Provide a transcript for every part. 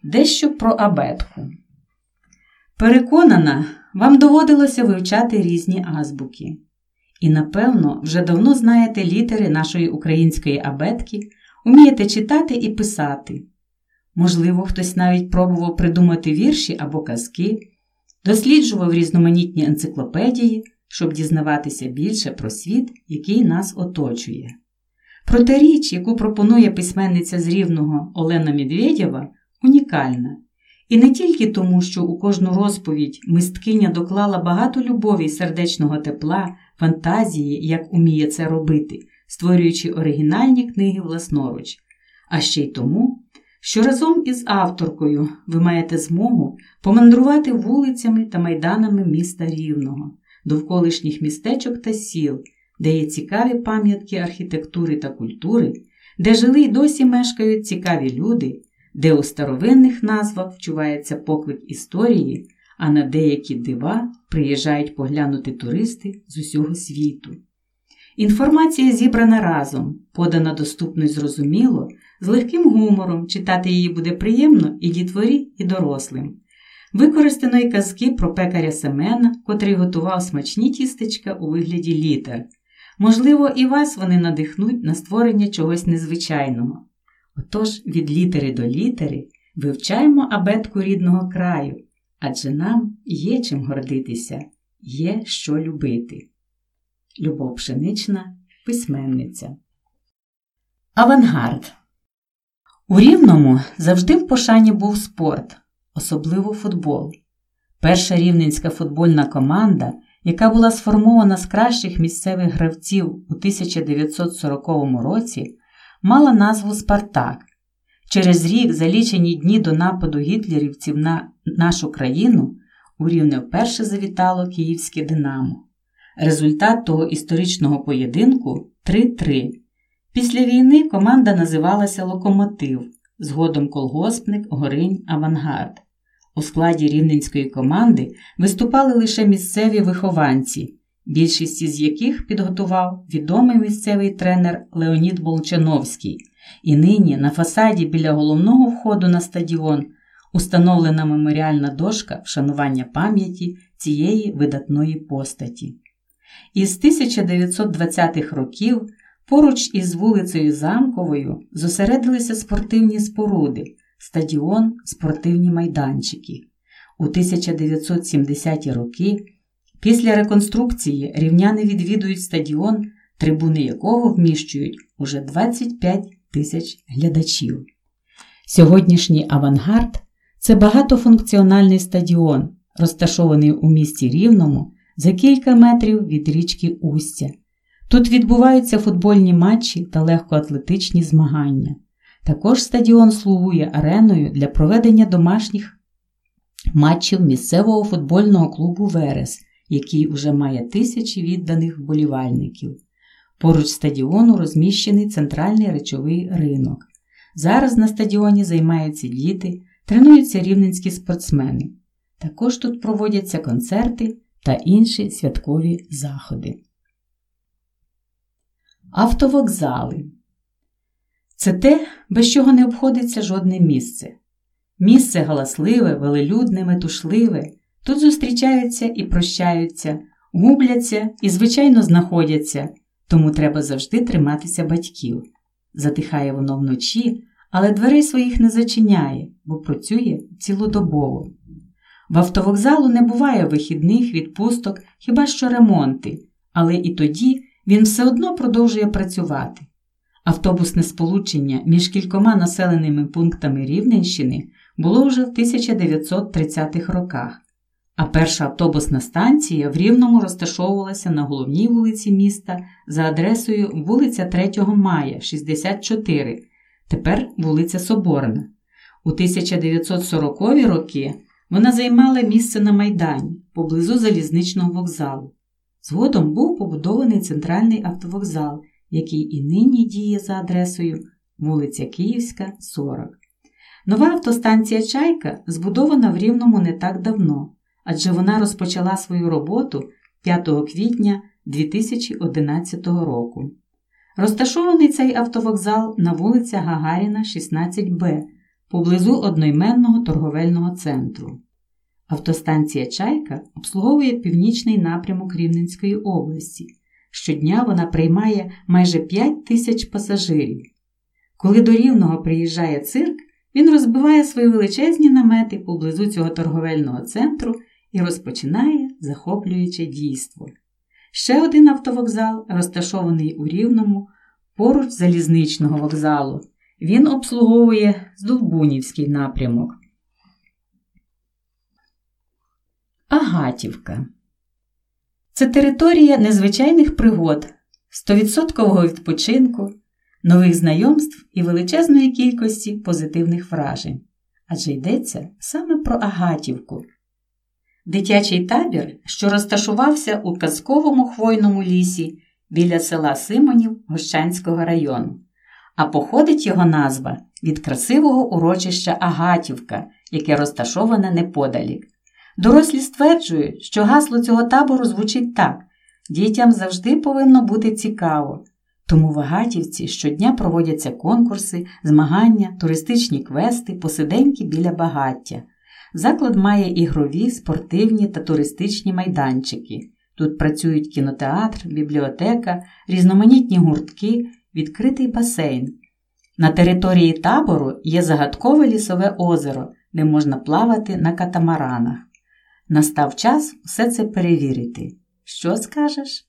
Дещо про абетку. Переконана, вам доводилося вивчати різні азбуки. І, напевно, вже давно знаєте літери нашої української абетки, умієте читати і писати. Можливо, хтось навіть пробував придумати вірші або казки, досліджував різноманітні енциклопедії, щоб дізнаватися більше про світ, який нас оточує. Проте річ, яку пропонує письменниця з Рівного Олена Медведєва, унікальна. І не тільки тому, що у кожну розповідь мисткиня доклала багато любові й сердечного тепла, фантазії, як уміє це робити, створюючи оригінальні книги власноруч, а ще й тому, що разом із авторкою ви маєте змогу помандрувати вулицями та майданами міста Рівного, довколишніх містечок та сіл, де є цікаві пам'ятки архітектури та культури, де жили й досі мешкають цікаві люди, де у старовинних назвах вчувається поклик історії, а на деякі дива приїжджають поглянути туристи з усього світу. Інформація зібрана разом, подана доступно й зрозуміло, з легким гумором, читати її буде приємно і дітворі, і дорослим. Використано й казки про пекаря Семена, котрий готував смачні тістечка у вигляді літер. Можливо, і вас вони надихнуть на створення чогось незвичайного. Отож, від літери до літери вивчаємо абетку рідного краю, адже нам є чим гордитися, є що любити. Любов Пшенична, письменниця. Авангард. У Рівному завжди в пошані був спорт, особливо футбол. Перша рівненська футбольна команда, яка була сформована з кращих місцевих гравців у 1940 році, мала назву «Спартак». Через рік, за лічені дні до нападу гітлерівців на нашу країну, у Рівне вперше завітало київське «Динамо». Результат того історичного поєдинку – 3-3. Після війни команда називалася «Локомотив», згодом «Колгоспник», «Горинь», «Авангард». У складі рівненської команди виступали лише місцеві вихованці, більшість із яких підготував відомий місцевий тренер Леонід Болчановський. І нині на фасаді біля головного входу на стадіон установлена меморіальна дошка вшанування пам'яті цієї видатної постаті. Із 1920-х років поруч із вулицею Замковою зосередилися спортивні споруди, стадіон, спортивні майданчики. У 1970-ті роки після реконструкції рівняни відвідують стадіон, трибуни якого вміщують уже 25 тисяч глядачів. Сьогоднішній «Авангард» – це багатофункціональний стадіон, розташований у місті Рівному за кілька метрів від річки Устя. Тут відбуваються футбольні матчі та легкоатлетичні змагання. Також стадіон слугує ареною для проведення домашніх матчів місцевого футбольного клубу «Верес», який уже має тисячі відданих вболівальників. Поруч стадіону розміщений центральний речовий ринок. Зараз на стадіоні займаються діти, тренуються рівненські спортсмени. Також тут проводяться концерти та інші святкові заходи. Автовокзали. Це те, без чого не обходиться жодне місце. Місце галасливе, велелюдне, метушливе. Тут зустрічаються і прощаються, губляться і, звичайно, знаходяться, тому треба завжди триматися батьків. Затихає воно вночі, але дверей своїх не зачиняє, бо працює цілодобово. В автовокзалу не буває вихідних, відпусток, хіба що ремонти, але і тоді він все одно продовжує працювати. Автобусне сполучення між кількома населеними пунктами Рівненщини було вже в 1930-х роках, а перша автобусна станція в Рівному розташовувалася на головній вулиці міста за адресою вулиця 3 Мая, 64, тепер вулиця Соборна. У 1940-ві роки вона займала місце на Майдані, поблизу залізничного вокзалу. Згодом був побудований центральний автовокзал, який і нині діє за адресою вулиця Київська, 40. Нова автостанція «Чайка» збудована в Рівному не так давно, адже вона розпочала свою роботу 5 квітня 2011 року. Розташований цей автовокзал на вулиця Гагаріна, 16Б, поблизу одноіменного торговельного центру. Автостанція «Чайка» обслуговує північний напрямок Рівненської області. Щодня вона приймає майже 5 тисяч пасажирів. Коли до Рівного приїжджає цирк, він розбиває свої величезні намети поблизу цього торговельного центру і розпочинає захоплююче дійство. Ще один автовокзал, розташований у Рівному, поруч залізничного вокзалу. Він обслуговує Здолбунівський напрямок. Агатівка. Це територія незвичайних пригод, 100% відпочинку, нових знайомств і величезної кількості позитивних вражень. Адже йдеться саме про Агатівку. Дитячий табір, що розташувався у казковому хвойному лісі біля села Симонів Гощанського району. А походить його назва від красивого урочища Агатівка, яке розташоване неподалік. Дорослі стверджують, що гасло цього табору звучить так: «Дітям завжди повинно бути цікаво». Тому в Агатівці щодня проводяться конкурси, змагання, туристичні квести, посиденьки біля багаття. Заклад має ігрові, спортивні та туристичні майданчики. Тут працюють кінотеатр, бібліотека, різноманітні гуртки, відкритий басейн. На території табору є загадкове лісове озеро, де можна плавати на катамаранах. Настав час все це перевірити. Що скажеш?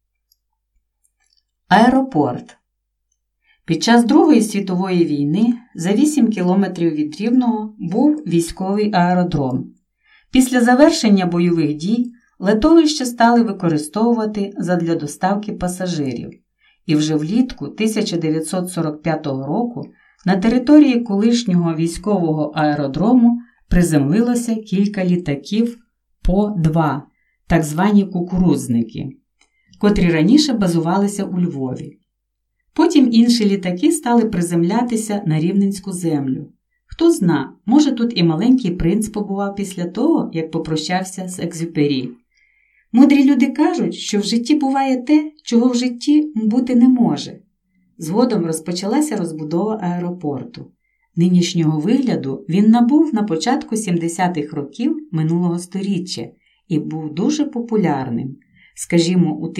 Аеропорт. Під час Другої світової війни за 8 кілометрів від Рівного був військовий аеродром. Після завершення бойових дій летовище стали використовувати задля доставки пасажирів. І вже влітку 1945 року на території колишнього військового аеродрому приземлилося кілька літаків По-2, так звані кукурузники, котрі раніше базувалися у Львові. Потім інші літаки стали приземлятися на Рівненську землю. Хто зна, може тут і маленький принц побував після того, як попрощався з Екзюпері. Мудрі люди кажуть, що в житті буває те, чого в житті бути не може. Згодом розпочалася розбудова аеропорту. Нинішнього вигляду він набув на початку 70-х років минулого століття і був дуже популярним. Скажімо, у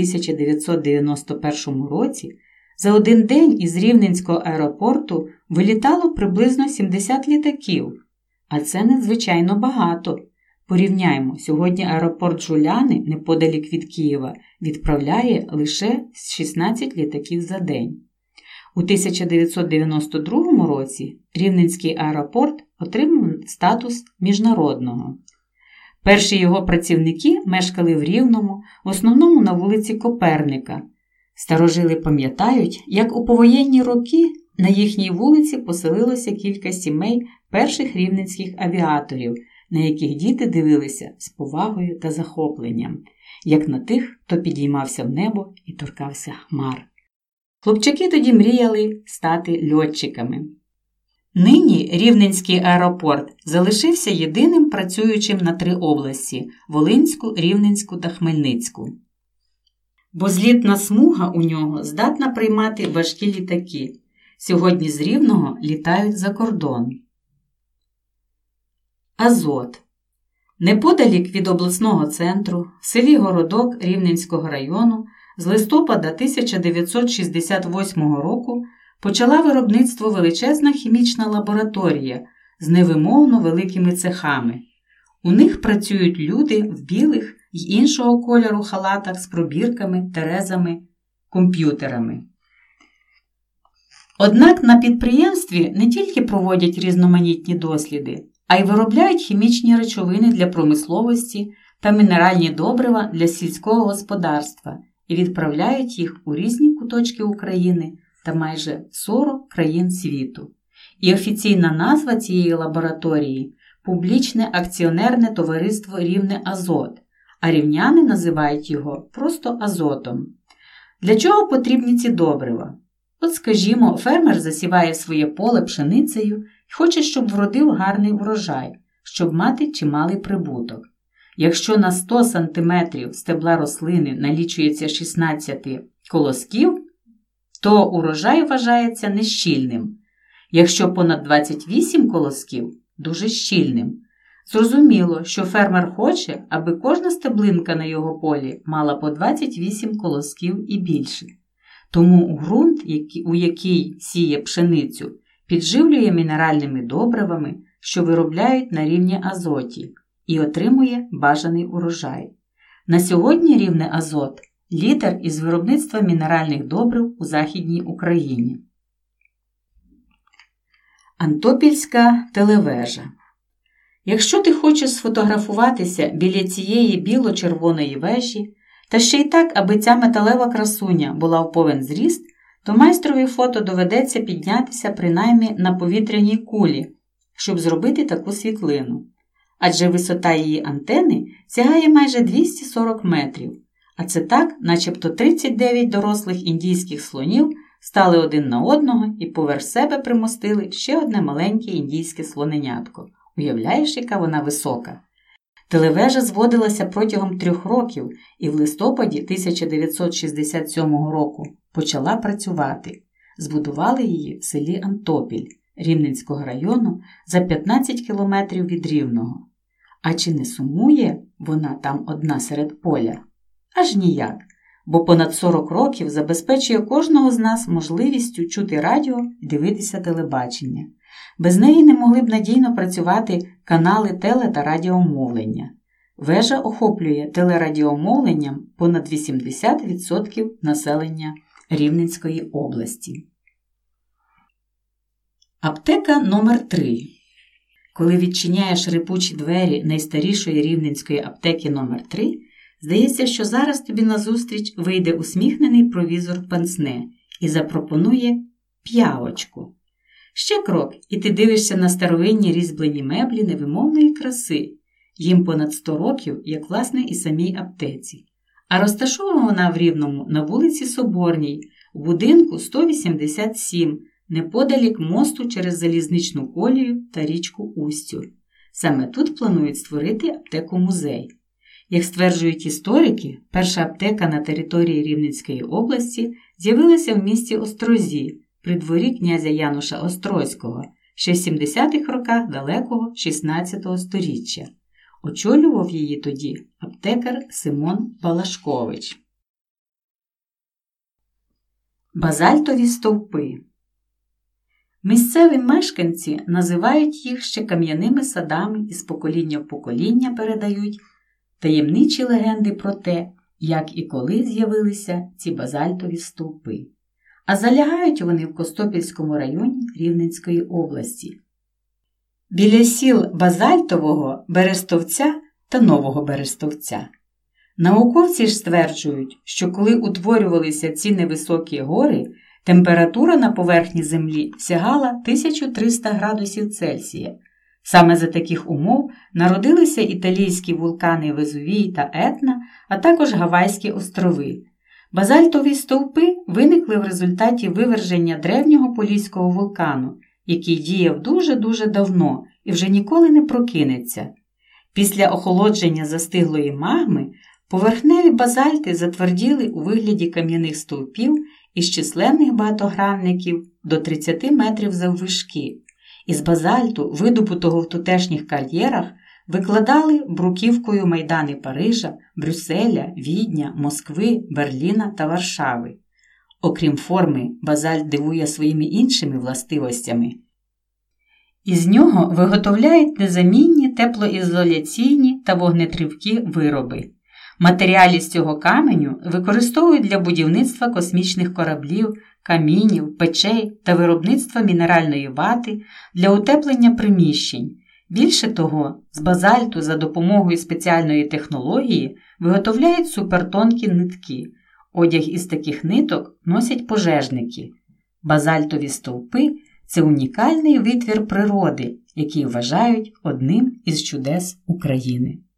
1991 році за один день із Рівненського аеропорту вилітало приблизно 70 літаків, а це надзвичайно багато. Порівняємо, сьогодні аеропорт Жуляни, неподалік від Києва, відправляє лише 16 літаків за день. У 1992 році Рівненський аеропорт отримав статус міжнародного. Перші його працівники мешкали в Рівному, в основному на вулиці Коперника. Старожили пам'ятають, як у повоєнні роки на їхній вулиці поселилося кілька сімей перших рівненських авіаторів, на яких діти дивилися з повагою та захопленням, як на тих, хто підіймався в небо і торкався хмар. Хлопчаки тоді мріяли стати льотчиками. Нині Рівненський аеропорт залишився єдиним працюючим на 3 області – Волинську, Рівненську та Хмельницьку. Бо злітна смуга у нього здатна приймати важкі літаки. Сьогодні з Рівного літають за кордон. Азот. Неподалік від обласного центру, в селі Городок Рівненського району, з листопада 1968 року почала виробництво величезна хімічна лабораторія з невимовно великими цехами. У них працюють люди в білих й іншого кольору халатах з пробірками, терезами, комп'ютерами. Однак на підприємстві не тільки проводять різноманітні досліди, а й виробляють хімічні речовини для промисловості та мінеральні добрива для сільського господарства і відправляють їх у різні куточки України та майже 40 країн світу. І офіційна назва цієї лабораторії – Публічне акціонерне товариство «Рівне Азот», а рівняни називають його просто азотом. Для чого потрібні ці добрива? От, скажімо, фермер засіває своє поле пшеницею і хоче, щоб вродив гарний врожай, щоб мати чималий прибуток. Якщо на 100 см стебла рослини налічується 16 колосків, то урожай вважається нещільним. Якщо понад 28 колосків – дуже щільним. Зрозуміло, що фермер хоче, аби кожна стеблинка на його полі мала по 28 колосків і більше. Тому ґрунт, у який сіє пшеницю, підживлює мінеральними добривами, що виробляють на рівні азоті, і отримує бажаний урожай. На сьогодні рівне азот – лідер із виробництва мінеральних добрив у Західній Україні. Антопільська телевежа. Якщо ти хочеш сфотографуватися біля цієї біло-червоної вежі, та ще й так, аби ця металева красуня була в повен зріст, то майстрові фото доведеться піднятися принаймні на повітряній кулі, щоб зробити таку світлину. Адже висота її антени сягає майже 240 метрів, а це так, начебто 39 дорослих індійських слонів стали один на одного і поверх себе примостили ще одне маленьке індійське слоненятко. Уявляєш, яка вона висока? Телевежа зводилася протягом 3 років і в листопаді 1967 року почала працювати. Збудували її в селі Антопіль Рівненського району за 15 кілометрів від Рівного. А чи не сумує вона там одна серед поля? Аж ніяк, бо понад 40 років забезпечує кожного з нас можливістю чути радіо і дивитися телебачення. Без неї не могли б надійно працювати канали теле- та радіомовлення. Вежа охоплює телерадіомовленням понад 80% населення Рівненської області. Аптека номер 3. Коли відчиняєш рипучі двері найстарішої рівненської аптеки номер 3, здається, що зараз тобі назустріч вийде усміхнений провізор Пенсне і запропонує п'явочку. Ще крок, і ти дивишся на старовинні різьблені меблі невимовної краси. Їм понад 100 років, як власне і самій аптеці. А розташована вона в Рівному на вулиці Соборній, у будинку 187, неподалік мосту через залізничну колію та річку Устюр. Саме тут планують створити аптеку-музей. Як стверджують історики, перша аптека на території Рівненської області з'явилася в місті Острозі, при дворі князя Януша Острозького, ще в 70-х роках далекого 16 століття. Очолював її тоді аптекар Симон Балашкович. Базальтові стовпи. Місцеві мешканці називають їх ще кам'яними садами і з покоління в покоління передають таємничі легенди про те, як і коли з'явилися ці базальтові стовпи. А залягають вони в Костопільському районі Рівненської області. Біля сіл Базальтового, Берестовця та Нового Берестовця. Науковці ж стверджують, що коли утворювалися ці невисокі гори, температура на поверхні Землі сягала 1300 градусів Цельсія. Саме за таких умов народилися італійські вулкани Везувій та Етна, а також Гавайські острови. Базальтові стовпи виникли в результаті виверження древнього поліського вулкану, який діяв дуже-дуже давно і вже ніколи не прокинеться. Після охолодження застиглої магми поверхневі базальти затверділи у вигляді кам'яних стовпів із численних багатогранників до 30 метрів заввишки. Із базальту, видобутого в тутешніх кар'єрах, викладали бруківкою майдани Парижа, Брюсселя, Відня, Москви, Берліна та Варшави. Окрім форми, базальт дивує своїми іншими властивостями. Із нього виготовляють незамінні теплоізоляційні та вогнетривкі вироби. Матеріали з цього каменю використовують для будівництва космічних кораблів, камінів, печей та виробництва мінеральної вати для утеплення приміщень. Більше того, з базальту за допомогою спеціальної технології виготовляють супертонкі нитки. Одяг із таких ниток носять пожежники. Базальтові стовпи – це унікальний витвір природи, який вважають одним із чудес України.